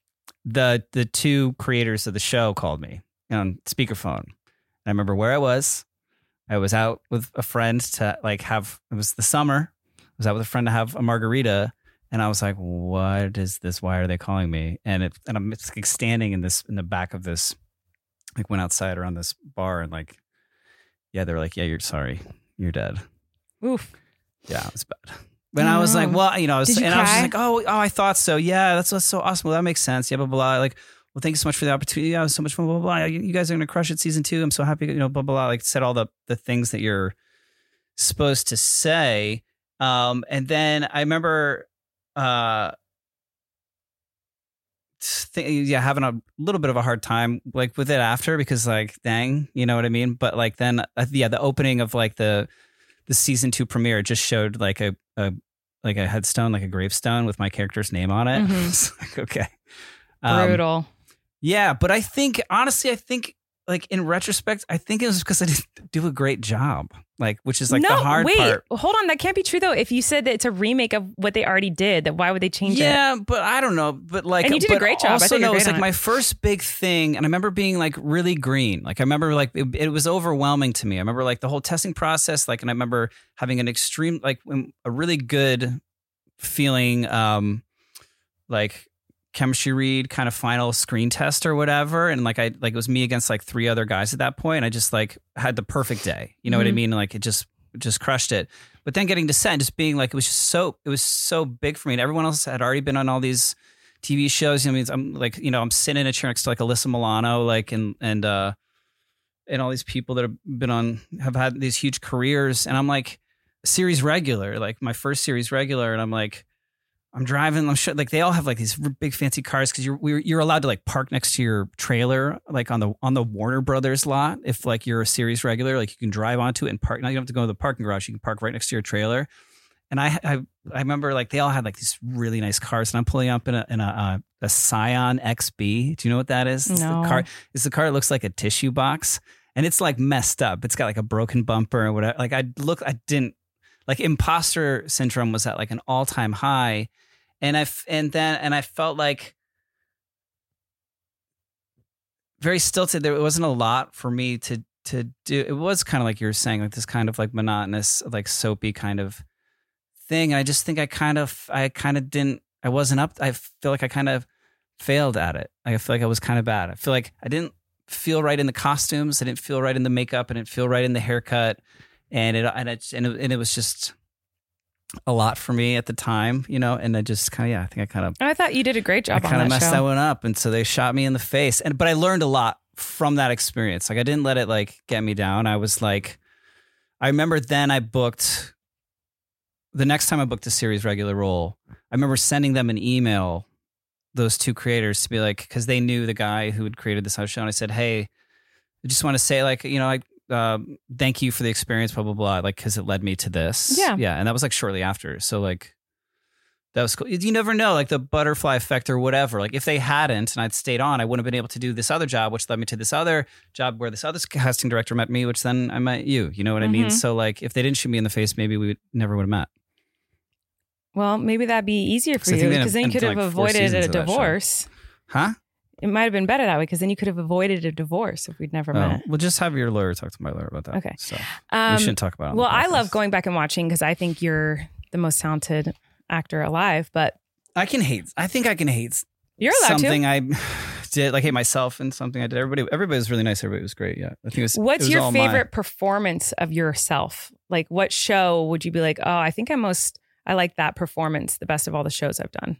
The the two creators of the show called me on speakerphone. And I remember where I was. I was out with a friend to like have, it was the summer. I was out with a friend to have a margarita, and I was like, "What is this? Why are they calling me?" And it, and I'm it's like standing in this in the back of this, like went outside around this bar, and like, yeah, they were like, "Yeah, you're sorry, you're dead." Oof. Yeah, it was bad. And I was like, "Well, you know," I was, Did you and cry? I was just like, "Oh, oh, I thought so. Yeah, that's what's so awesome. Well, that makes sense. Yeah, blah blah blah." Like, well, thank you so much for the opportunity. Yeah, it was so much fun. Blah blah blah. You, you guys are gonna crush it, season two. I'm so happy. You know, blah blah blah. Like, said all the the things that you're supposed to say. Um, and then I remember, uh, th- yeah, having a little bit of a hard time like with it after because like, dang, you know what I mean? But like then, uh, yeah, the opening of like the the season two premiere just showed like a, a like a headstone, like a gravestone with my character's name on it. Mhm. It's like, okay, um, Brutal. yeah, but I think honestly, I think like in retrospect, I think it was because I didn't do a great job. Like, which is like no, the hard wait, part. hold on. That can't be true though. If you said that it's a remake of what they already did, that why would they change it? Yeah, but I don't know. But like, And you did a but great job. I Also, thought you were no, great it's like on it. my first big thing, and I remember being like really green. Like I remember like it, it was overwhelming to me. I remember like the whole testing process. Like, and I remember having an extreme, like a really good feeling, um, like chemistry read kind of final screen test or whatever. And like I like it was me against like three other guys at that point. And I just like had the perfect day. You know Mm-hmm. what I mean? Like it just. just crushed it. But then getting to set and just being like, it was just so, it was so big for me. And everyone else had already been on all these T V shows. You know, I mean, I'm like, you know, I'm sitting in a chair next to like Alyssa Milano, like, and, and, uh, and all these people that have been on, have had these huge careers. And I'm like series regular, like my first series regular. And I'm like, I'm driving, I'm sure like they all have like these big fancy cars because you're we're, you're allowed to like park next to your trailer, like on the on the Warner Brothers lot. If like you're a series regular, like you can drive onto it and park. Now you don't have to go to the parking garage. You can park right next to your trailer. And I I, I remember like they all had like these really nice cars, and I'm pulling up in a in a, the Scion X B. Do you know what that is? It's No. the car. It's the car that looks like a tissue box, and it's like messed up. It's got like a broken bumper or whatever. Like I look, I didn't like imposter syndrome was at like an all time high, and I f- and then and I felt like very stilted. There wasn't a lot for me to to do. It was kind of like you were saying, like this kind of like monotonous, like soapy kind of thing. And I just think I kind of, I kind of didn't, I wasn't up. I feel like I kind of failed at it. I feel like I was kind of bad. I feel like I didn't feel right in the costumes. I didn't feel right in the makeup. I didn't feel right in the haircut. And it, and it, and it, and it was just a lot for me at the time, you know, and I just kind of, yeah, I think I kind of, And I thought you did a great I job on kind of that messed show. that one up. And so they shot me in the face. And, but I learned a lot from that experience. Like I didn't let it like get me down. I was like, I remember then I booked, the next time I booked a series regular role, I remember sending them an email, those two creators, to be like, because they knew the guy who had created this show. And I said, hey, I just want to say, like, you know, I uh, thank you for the experience, blah, blah, blah, like, because it led me to this. Yeah. Yeah. And that was like shortly after. So, like, that was cool. You never know, like the butterfly effect or whatever. Like if they hadn't and I'd stayed on, I wouldn't have been able to do this other job, which led me to this other job where this other casting director met me, which then I met you. You know what I mean? Mhm. So like if they didn't shoot me in the face, maybe we would, never would have met. Well, maybe that'd be easier for 'Cause I you think they because then you ended could have like four avoided seasons a of that show. divorce. Huh? It might have been better that way because then you could have avoided a divorce if we'd never Oh, met. we'll just have your lawyer talk to my lawyer about that. Okay. So Um, we shouldn't talk about it. on the well, I podcast. love going back and watching because I think you're the most talented actor alive, but I can hate. I think I can hate you're allowed something to. I did, like hate myself and something I did. Everybody, everybody was really nice. Everybody was great. Yeah, I think it was. What's it was your all my- favorite performance of yourself? Like what show would you be like, oh, I think I most, I like that performance the best of all the shows I've done.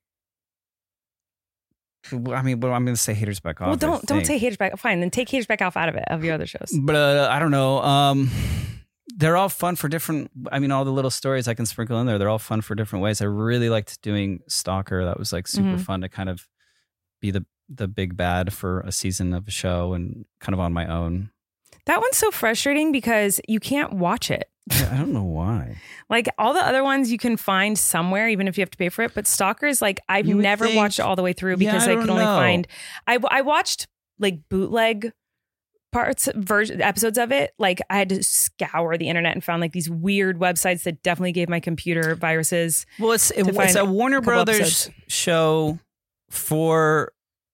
I mean, well, I'm going to say haters back off. well, I don't don't think. take Haters Back. Fine, then take Haters Back off out of it, of your other shows. But uh, I don't know. Um, they're all fun for different. I mean, all the little stories I can sprinkle in there, they're all fun for different ways. I really liked doing Stalker. That was like super Mhm. fun to kind of be the the big bad for a season of a show and kind of on my own. That one's so frustrating because you can't watch it. Yeah, I don't know why. Like all the other ones you can find somewhere, even if you have to pay for it. But Stalkers, like I've You would never think- watched it all the way through Yeah, because I I, don't could only know. find. I I watched like bootleg parts, version episodes of it. Like I had to scour the internet and found like these weird websites that definitely gave my computer viruses. Well, it's it, To it's find a Warner a couple Brothers episodes. show for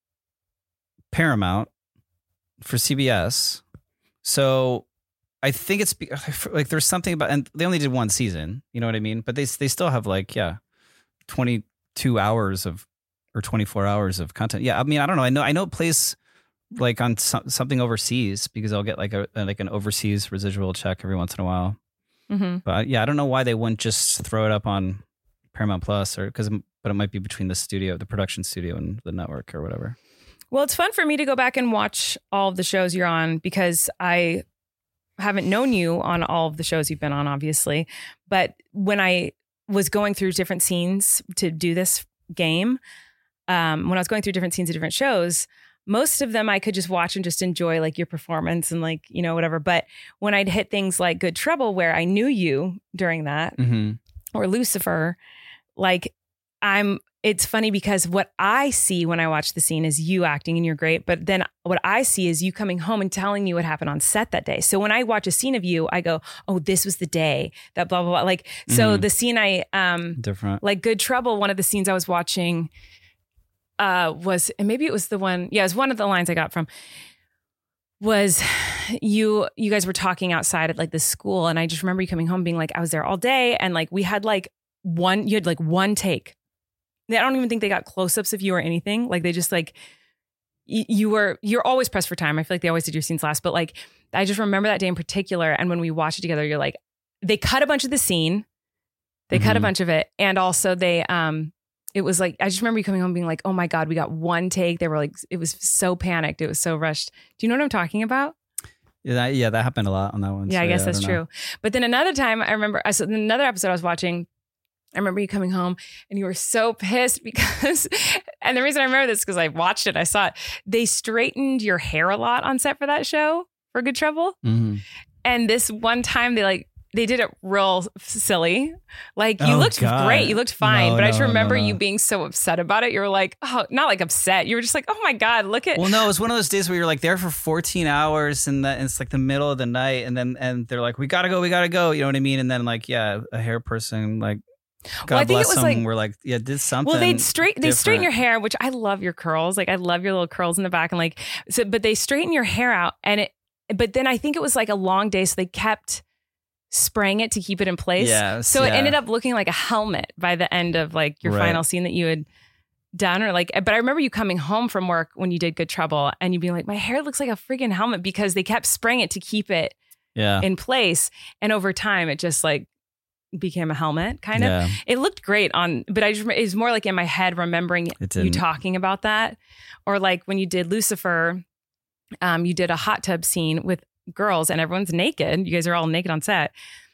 Paramount for C B S. So I think it's be- like there's something about, and they only did one season. You know what I mean? But they they still have like yeah, twenty-two hours of or twenty-four hours of content. Yeah, I mean I don't know. I know I know it plays like on some, something overseas because I'll get like a like an overseas residual check every once in a while. Mm-hmm. But yeah, I don't know why they wouldn't just throw it up on Paramount Plus or because, but it might be between the studio, the production studio, and the network or whatever. Well, it's fun for me to go back and watch all of the shows you're on because I haven't known you on all of the shows you've been on, obviously. But when I was going through different scenes to do this game, um, when I was going through different scenes of different shows, most of them I could just watch and just enjoy like your performance and like, you know, whatever. But when I'd hit things like Good Trouble, where I knew you during that, Mm-hmm. or Lucifer, like I'm, it's funny because what I see when I watch the scene is you acting and you're great. But then what I see is you coming home and telling me what happened on set that day. So when I watch a scene of you, I go, oh, this was the day that blah, blah, blah. Like, so Mhm. the scene I, um, Different. like Good Trouble, one of the scenes I was watching uh, was, and maybe it was the one, yeah, it was one of the lines I got from, was you, you guys were talking outside at like the school. And I just remember you coming home being like, I was there all day. And like, we had like one, you had like one take. I don't even think they got close-ups of you or anything. Like they just like, y- you were, you're always pressed for time. I feel like they always did your scenes last, but like, I just remember that day in particular. And when we watched it together, you're like, they cut a bunch of the scene. They cut a Mhm. bunch of it. And also they, um, it was like, I just remember you coming home being like, oh my God, we got one take. They were like, it was so panicked. It was so rushed. Do you know what I'm talking about? Yeah, that, yeah, that happened a lot on that one. Yeah, so I guess that's don't know. true. But then another time I remember, I saw another episode I was watching, I remember you coming home and you were so pissed because, and the reason I remember this is because I watched it, I saw it. They straightened your hair a lot on set for that show, for Good Trouble. Mhm. And this one time they like they did it real silly. Like you Oh, looked God. great. You looked fine. No, but I just no, no, remember no. you being so upset about it. You were like, oh, not like upset. You were just like, oh my God, look at. Well, no, it was one of those days where you're like there for fourteen hours and, the, and it's like the middle of the night. And then and they're like, we got to go, we got to go. You know what I mean? And then like, yeah, a hair person, like, God Well, I think bless it was them. like- we're like, yeah, did something. Well, they straight they straighten your different. hair, which I love your curls. Like I love your little curls in the back, and like so. But they straighten your hair out, and it. But then I think it was like a long day, so they kept spraying it to keep it in place. Yeah, So it yeah. ended up looking like a helmet by the end of like your Right. final scene that you had done, or like. But I remember you coming home from work when you did Good Trouble, and you being like, "My hair looks like a freaking helmet," because they kept spraying it to keep it Yeah. in place, and over time, it just like became a helmet, kind of. Yeah. It looked great on, but I just it was more like in my head remembering It you didn't. talking about that, or like when you did Lucifer, um, you did a hot tub scene with girls and everyone's naked. You guys are all naked on set.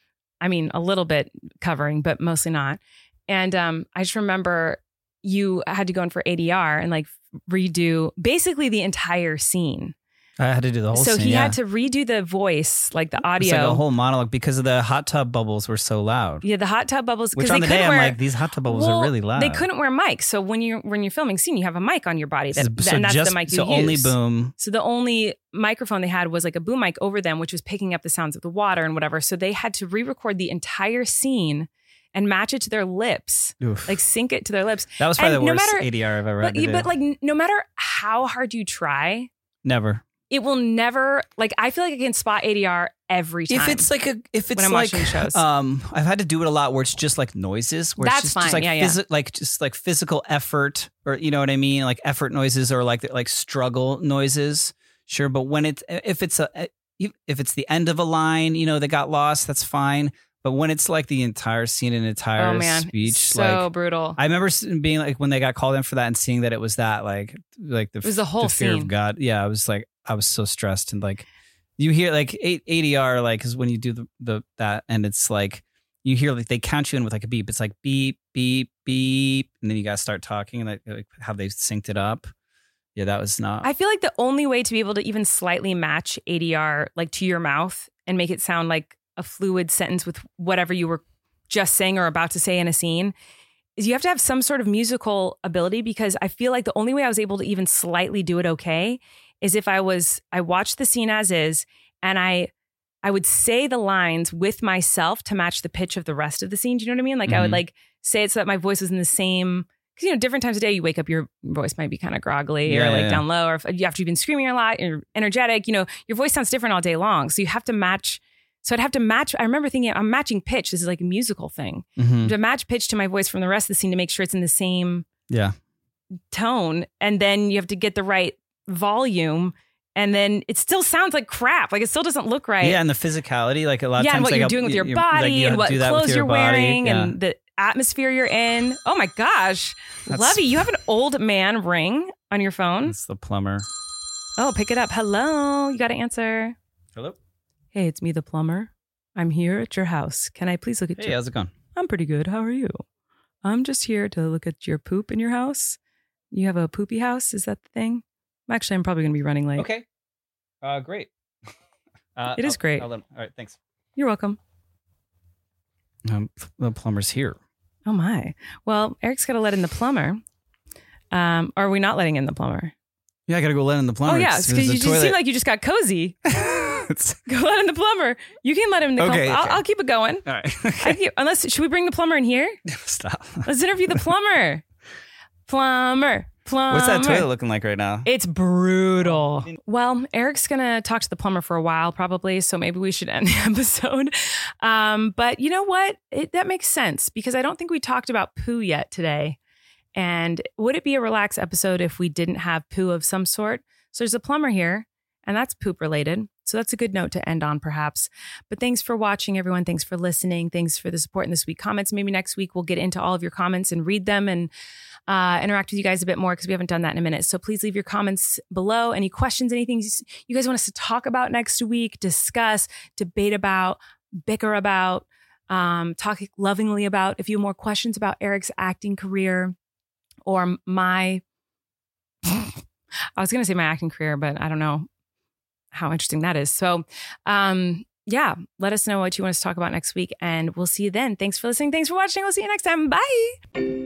I mean, a little bit covering, but mostly not. And um, I just remember you had to go in for A D R and like redo basically the entire scene. I had to do the whole so scene. he yeah. had to redo the voice, like the It's audio. like a whole monologue because of the hot tub bubbles were so loud. yeah, the hot tub bubbles. Which they on the couldn't day I'm wear, like, these hot tub bubbles Well, are really loud. They couldn't wear mics. So when you're when you're filming scene, you have a mic on your body, that, So and that's just, the mic you so use. only boom. So the only microphone they had was like a boom mic over them, which was picking up the sounds of the water and whatever. So they had to re-record the entire scene and match it to their lips, Oof. like sync it to their lips. That was probably and the no worst matter- A D R I've ever But had to do. but like no matter how hard you try, Never. it will never like. I feel like I can spot A D R every time. If it's like a, if it's I'm like, watching shows. um, I've had to do it a lot where it's just like noises. Where That's it's just, just fine. like Yeah, yeah. physi- like just like physical effort, or you know what I mean, like effort noises, or like like struggle noises. Sure, but when it's if it's a if it's the end of a line, you know, that got lost, that's fine. But when it's like the entire scene and entire oh man, speech, so like brutal. I remember being like when they got called in for that and seeing that it was that like like the It was the whole the fear scene. of God. Yeah, I was like I was so stressed and like you hear like A D R like is when you do the, the that and it's like you hear like they count you in with like a beep. It's like beep beep beep, and then you gotta start talking and like, like how they synced it up. Yeah, that was not. I feel like the only way to be able to even slightly match A D R like to your mouth and make it sound like a fluid sentence with whatever you were just saying or about to say in a scene is you have to have some sort of musical ability, because I feel like the only way I was able to even slightly do it okay is if I was I watched the scene as is and I I would say the lines with myself to match the pitch of the rest of the scene. Do you know what I mean? Like I would Mhm. like say it so that my voice was in the same, because you know different times of day you wake up, your voice might be kind of groggly or Yeah, like yeah. down low, or if you after you've been screaming a lot, you're energetic, you know, your voice sounds different all day long. So you have to match. So I'd have to match. I remember thinking I'm matching pitch. This is like a musical thing. Mhm. To match pitch to my voice from the rest of the scene to make sure it's in the same Yeah, tone, and then you have to get the right volume, and then it still sounds like crap. Like it still doesn't look right. yeah, and the physicality, like a lot of yeah, times, and what like, you're a- doing with your you- body like, you and have what to do that with clothes your you're body. wearing Yeah. and the atmosphere you're in. Oh my gosh. That's- Lovey, you have an old man ring on your phone. It's the plumber. Oh, pick it up. Hello. You got to answer. Hello. Hey, it's me, the plumber. I'm here at your house. Can I please look at Hey, you? how's it going? I'm pretty good. How are you? I'm just here to look at your poop in your house. You have a poopy house? Is that the thing? Actually, I'm probably going to be running late. Okay. Uh, great. Uh, It is I'll- great. I'll let him- all right, thanks. You're welcome. Um, the plumber's here. Oh, my. Well, Eric's got to let in the plumber. Um, or are we not letting in the plumber? Yeah, I gotta go let in the plumber. Oh, yeah. It's- Because there's you a just toilet. seem like you just got cozy. It's- Go let in the plumber. You can let him in the Okay, I'll, okay. I'll keep it going. all right. I Okay. keep, unless, should we bring the plumber in here? Stop. Let's interview the plumber. Plumber. Plumber. What's that toilet looking like right now? It's brutal. Well, Eric's going to talk to the plumber for a while, probably. So maybe we should end the episode. Um, but you know what? It, that makes sense, because I don't think we talked about poo yet today. And would it be a relaxed episode if we didn't have poo of some sort? So there's a plumber here, and that's poop related. So that's a good note to end on, perhaps. But thanks for watching, everyone. Thanks for listening. Thanks for the support in this week comments. Maybe next week we'll get into all of your comments and read them and uh, interact with you guys a bit more, because we haven't done that in a minute. So please leave your comments below. Any questions, anything you guys want us to talk about next week, discuss, debate about, bicker about, um, talk lovingly about. If you have more questions about Eric's acting career or my, I was going to say my acting career, but I don't know how interesting that is. So um, yeah, let us know what you want us to talk about next week, and we'll see you then. Thanks for listening. Thanks for watching. We'll see you next time. Bye.